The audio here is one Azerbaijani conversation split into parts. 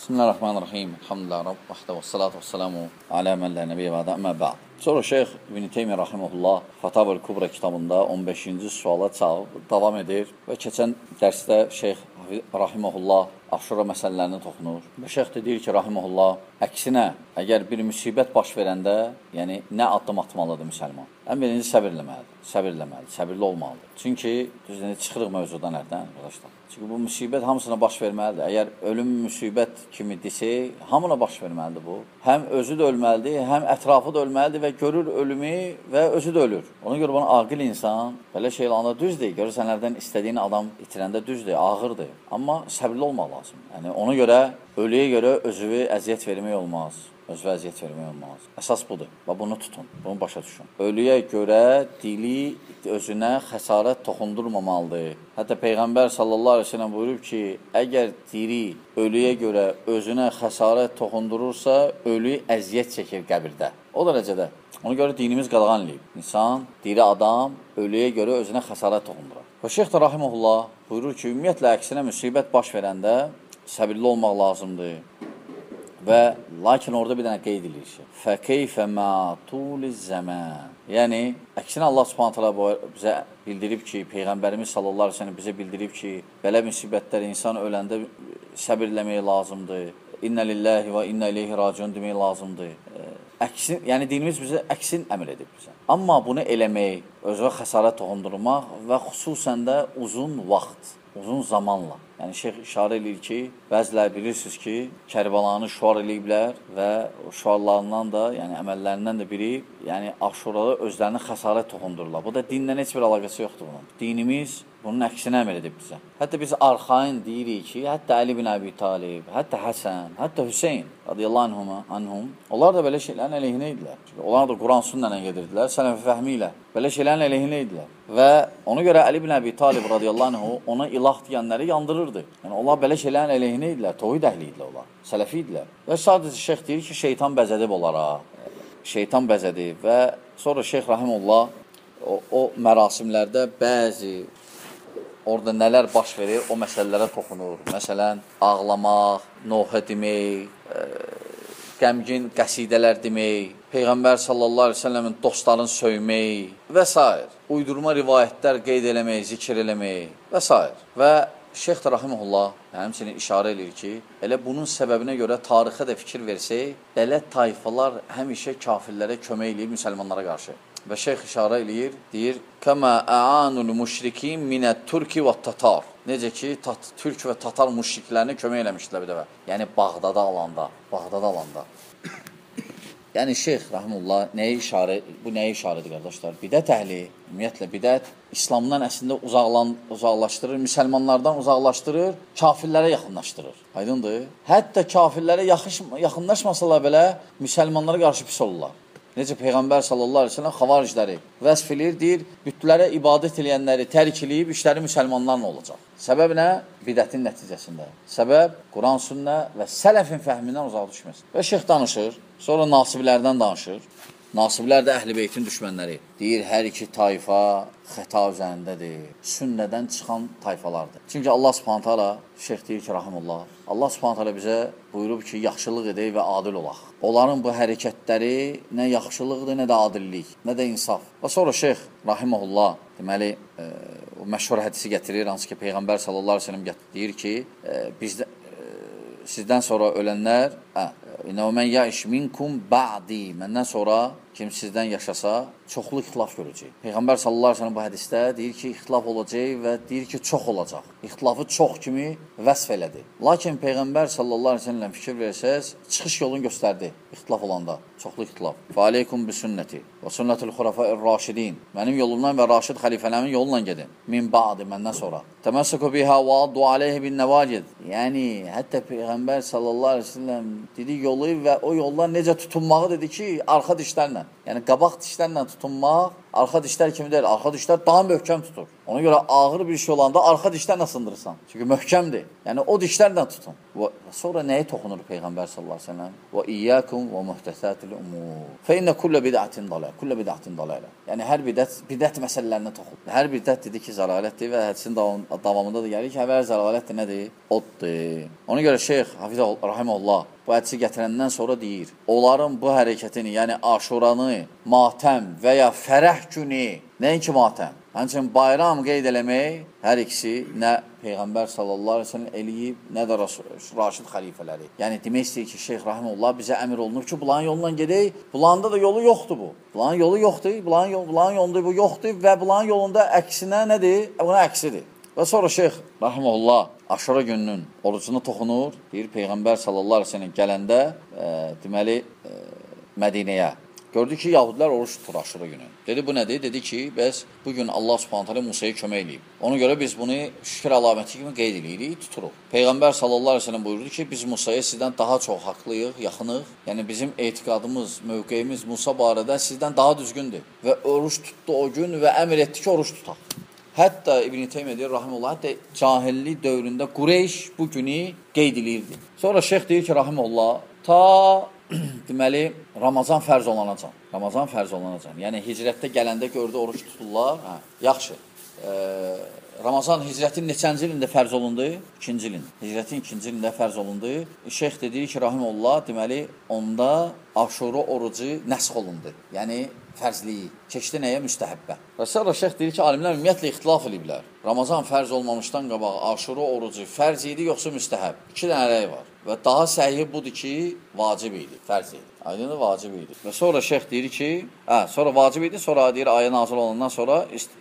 Bismillahirrahmanirrahim. Elhamdülillah, Rabbi və salatu və salamu alə mən lə nəbiyyə və adə əmmə bə'd. Sonra Şeyx İbn Teymiyyə rahimehullah Fatavul Kubra kitabında 15-ci suala davam edir və keçən dərsdə Şeyx rahimehullah Aşura məsələlərini toxunur. Və Şeyx deyir ki, rahimehullah, əksinə, əgər bir müsibət baş verəndə, yəni nə addım atmalıdır müsəlman? Ən birinci səbirli olmalıdır. Çünki düzünə çıxırıq mövzudan hərdən, arkadaşlar. Çünki bu müsibət hamısına baş verməlidir. Əgər ölüm müsibət kimi desək, hamına baş verməlidir bu. Həm özü də ölməlidir, həm ətrafı da ölməlidir və görür ölümü və özü də ölür. Ona görə bana aqil insan belə şeylərdə düzdür. Görürsən, hərdən istədiyin adam itirəndə düzdür, ağırdır. Amma səbirli olmaq lazım. Yəni, ona görə, ölüyə görə özünü əziyyət vermək olmaz. Özünə əziyyət vermək olmaz. Əsas budur. Və bunu tutun, bunu başa düşün. Ölüyə görə dili özünə xəsarət toxundurmamalıdır. Hətta Peyğəmbər sallallahu aleyhi ve sellem buyurub ki, əgər diri ölüyə görə özünə xəsarət toxundurursa, ölü əziyyət çəkir qəbirdə. O dərəcədə. Ona görə dinimiz qadağan eləyib. İnsan, diri adam ölüyə görə özünə xəsarət toxundurar. Və Şeyx də rahimehullah buyurur ki, ümumiyyətlə əksinə müsibət baş verəndə səbirli olmaq lazımdır. Və lakin orada bir dənə qeyd edir ki, fəkeyfə mətuliz zəmən. Yəni, əksinə Allah subhanət hələ bizə bildirib ki, Peyğəmbərimiz sallallahu aleyhi ve sellem bizə bildirib ki, belə müsibətlər insan öləndə səbirləmək lazımdır. İnnə lillahi və innə ileyhi raciun demək lazımdır. Yəni, dinimiz bizə əksin əmr edib bizə. Amma bunu eləmək, özünə xəsarət toxundurmaq və xüsusən də uzun vaxt, uzun zamanla. Yəni, Şeyx işarə edir ki, bəziləri bilirsiniz ki, Kərbəlanı şüar eləyiblər və şüarlarından da, yəni əməllərindən də biri, yəni Aşurada özlərinə xəsarət toxundururlar. Bu da dinlə heç bir əlaqəsi yoxdur bunun. Dinimiz bunun əksinə əmr edib bizə. Hətta biz arxain deyirik ki, hətta Əli bin Əbi Talib, hətta Həsən, hətta Hüseyin radiyallahu anhum, onlar da belə şeylərin əleyhinə idilər. Çünki onlar da Quran sünnənə gedirdilər, sələfi fəhmi ilə. Belə şeylərin əleyhinə idilər. Və ona görə Əli bin Əbi Talib radiyallahu anhu ona ilah deyənləri yandırırdı. Yəni, onlar belə şeylərin əleyhinə idilər, tohid əhli idilər onlar, sələfi idilər. Və sadəcə Şeyx deyir ki, şeytan bəzədib onlara, şeytan bəzədib və sonra Şeyx rahimullah o mərasimlərdə bəzi orada nələr baş verir, o məsələlərə toxunur. Məsələn, ağlamaq, nohə demək, qəmgin qəsidələr demək, Peyğəmbər sallallahu aleyhi ve sellemin dostlarını söymək və s. Uydurma rivayətlər qeyd eləmək, zikr eləmək və s. Və Şeyx də rahimehullah həmçinin işarə edir ki, elə bunun səbəbinə görə tarixə də fikir versək, belə tayfalar həmişə kafirlərə kömək eləyir müsəlmanlara qarşı. Və Şeyx işarə eləyir, deyir, kəmə əanul müşrikin minət türki və tatar. Necə ki, türk və tatar müşriklərini kömək eləmişdilər bir dəfə. Yəni, Bağdada alanda. Yəni, Şeyx rahimullah bu nəyə işarədir, qardaşlar? Bidət əhli, ümumiyyətlə, bidət İslamdan əslində uzaqlaşdırır, müsəlmanlardan uzaqlaşdırır, kafirlərə yaxınlaşdırır. Aydındır? Hətta kafirlərə yaxınlaşmasalar belə, müsəlmanlara qarşı pis olurlar. Necə Peyğəmbər sallallahu aleyhi ve sellem xavaricləri vəsf edir, deyir, bütlərə ibadət edənləri tərk eləyib, işləri müsəlmanlarla olacaq. Səbəb nə? Bidətin nəticəsində. Səbəb Quran sünnə və sələfin fəhmindən uzaq düşməsin. Və Şeyx danışır, sonra nasiblərdən danışır. Nasiblər də Əhl-i Beytin düşmənləri. Deyir, hər iki tayfa xəta üzərindədir, sünnədən çıxan tayfalardır. Çünki Allah subhanət hala, Şeyx deyir ki, rahimullah, Allah subhanət hala bizə buyurub ki, yaxşılıq edək və adil olaq. Onların bu hərəkətləri nə yaxşılıqdır, nə də adillik, nə də insaf. Və sonra Şeyx rahimullah, deməli, o məşhur hədisi gətirir, hansı ki, Peyğəmbər sallallahu aleyhi ve sellem deyir ki, sizdən sonra ölənlər, mən yəiş minkum ba'di, məndən sonra kim sizdən yaşasa, çoxlu ixtilaf görəcək. Peyğəmbər sallallahu aleyhi ve sellem bu hədisdə deyir ki, ixtilaf olacaq və deyir ki, çox olacaq. İxtilafı çox kimi vəsf elədi. Lakin Peyğəmbər sallallahu aleyhi ve sellem fikir versəz, çıxış yolunu göstərdi ixtilaf olanda, çoxlu ixtilaf. Fəaleykum bi sünnəti və sünnətul xurafəir-raşidin. Mənim yolumdan və raşid xəlifələrimin yolunla gedin. Min ba'di, məndən sonra. Təməssəku biha və addu aleyhi bin nəvacid. Yəni, hətta Peyğəmbər sallallahu aleyhi ve sellem dedi yolu və o yoldan necə tutunmağı dedi ki, arxa dişlərlə. Yəni, qabaq dişlərlə tutunmaq, arxa dişlər kimi deyil. Arxa dişlər daha möhkəm tutur. Ona görə ağır bir şey olanda arxa dişlərlə sındırırsan. Çünki möhkəmdir. Yəni, o dişlərlə tutun. Və sonra nəyə toxunur Peyğəmbər sallallahu əleyhi və səlləm? Və iyyəkum və muhtəsətil umur. Fə innə kullə bid'atin dalalə. Kullə bid'atin dalalə. Yəni, hər bidət məsələlərinə toxunur. Hər bidət dedi ki, zəlalətdir və hədisin davamında da gəlir ki, hər zəlalətdir nədir? Oddur. Ona görə Şeyx Hafizə Rahiməhullah bu hədisi gətirəndən sonra deyir, onların bu hərəkətini, yəni Aşuranı, matəm və ya fərəh günü, nəinki matəm, həmçinin bayram qeyd eləmək, hər ikisi nə Peyğəmbər sallallahu aleyhi ve sellem eləyib, nə də Raşid xəlifələri. Yəni, demək istəyir ki, Şeyx Rahimullah bizə əmr olunub ki, bulanın yolundan gedək, bulanda da yolu yoxdur bu. Bulanın yolu yoxdur, bulanın yolunda bu yoxdur və bulanın yolunda əksinə nədir? Buna əksidir. Və sonra Şeyx Rahimullah Aşura gününün orucuna toxunur. Deyir, Peyğəmbər sallallahu aleyhi ve sellem gələndə, deməli, Mədinəyə. Gördü ki, Yahudilər oruç tutur Aşura günü. Dedi, bu nədir? Dedi ki, bəs bugün Allah subhanət hələ Musaya kömək eləyib. Ona görə biz bunu şükür əlaməti kimi qeyd eləyirik, tuturuq. Peyğəmbər sallallahu aleyhi ve sellem buyurdu ki, biz Musaya sizdən daha çox haqlıyıq, yaxınıq. Yəni, bizim etiqadımız, mövqeyimiz Musa barədə sizdən daha düzgündür. Və oruç tutdu o gün və əmr etdi ki, oruç tutaq. Hətta İbn-i Teymiyyə deyir, Rahimullah, hətta cahillik dövründə Qureyş bu günü qeyd edirdi. Sonra şeyx deyir ki, Rahimullah, ta deməli, Ramazan fərz olanacan. Ramazan fərz olanacan. Yəni, hicrətdə gələndə gördü, oruç tuturlar. Yaxşı. Ramazan hicrətin neçənci ilində fərz olundu? 2-ci ilin. Hicrətin 2-ci ilində fərz olundu. Şeyx dedi ki, Rahimullah, deməli, onda Aşura orucu nəsx olundu. Yəni, fərzliyi. Keçdi nəyə? Müstəhəbbə. Və sonra şeyx deyir ki, alimlər ümumiyyətlə ixtilaf ediblər. Ramazan fərz olmamışdan qabaq Aşura orucu fərz idi, yoxsa müstəhəb? 2 dənə rəy var. Və daha səhihi budur ki, vacib idi, fərz idi. Aydın vacib idi. Və sonra şeyx deyir ki, sonra vacib idi, sonra deyir, ayə nazil olandan sonra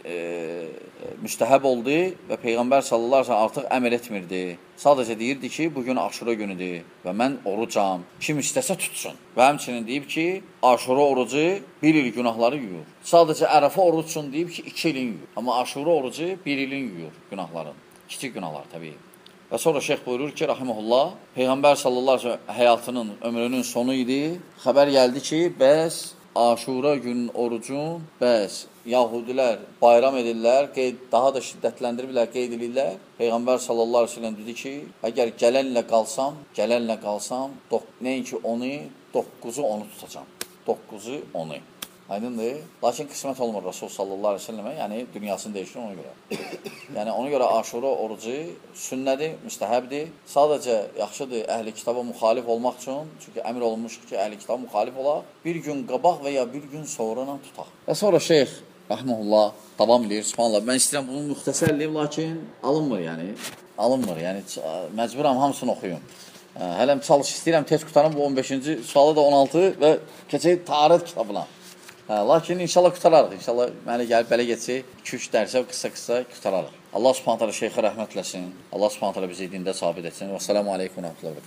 müstəhəb oldu və Peyğəmbər sallallahu aleyhi ve sellem artıq əmr etmirdi. Sadəcə deyirdi ki, bugün Aşura günüdür və mən orucam. Kim istəsə tutsun. Və həmçinin deyib ki, Aşura orucu 1 il günahları yuyur. Sadəcə Ərəfə orucsun deyib ki, 2 ilin yuyur. Amma Aşura orucu 1 ilin yuyur günahların. Kiçik günahlar təbii. Və sonra şeyx buyurur ki, Rahiməhullah, Peyğəmbər sallallahu aleyhi ve sellem həyatının, ömrünün sonu idi. Xəbər gəldi ki, bəs Aşura günün orucun, bəs Yahudilər bayram edirlər, daha da şiddətləndiriblər, qeyd edirlər. Peyğəmbər sallallahu aleyhi ve sellem dedi ki, əgər gələnlə qalsam, nəinki onu, 9-u onu tutacam. 9-u onu. Aydındır. Lakin qismət olmur Rasul sallallahu aleyhi ve sellemə, yəni dünyasını dəyişir ona görə. Yəni ona görə Aşura orucu sünnədir, müstəhəbdir. Sadəcə yaxşıdır əhli kitaba müxalif olmaq üçün, çünki əmr olunmuşdur ki, əhli kitaba müxalif olaq, bir gün qabaq və ya bir gün sonra tutaq. Və sonra şeyx Rahiməhullah davam edir. Subhanallah, mən istəyirəm bunu müxtəsərliyim, lakin alınmır, yəni məcburam hamısını oxuyum. Hələm çalış istəyirəm, tez qutarım bu 15-ci sualı da 16 və keçək Taharət kitabına. Lakin inşallah qutararıq. İnşallah mənə gəlib belə geçsək, 2-3 dərsə qısa qutararıq. Allah subhanət hələ şeyxə rəhmət eləsin. Allah subhanət hələ bizi dində sabit etsin. Və sələmu aleykum və rəhmətullah.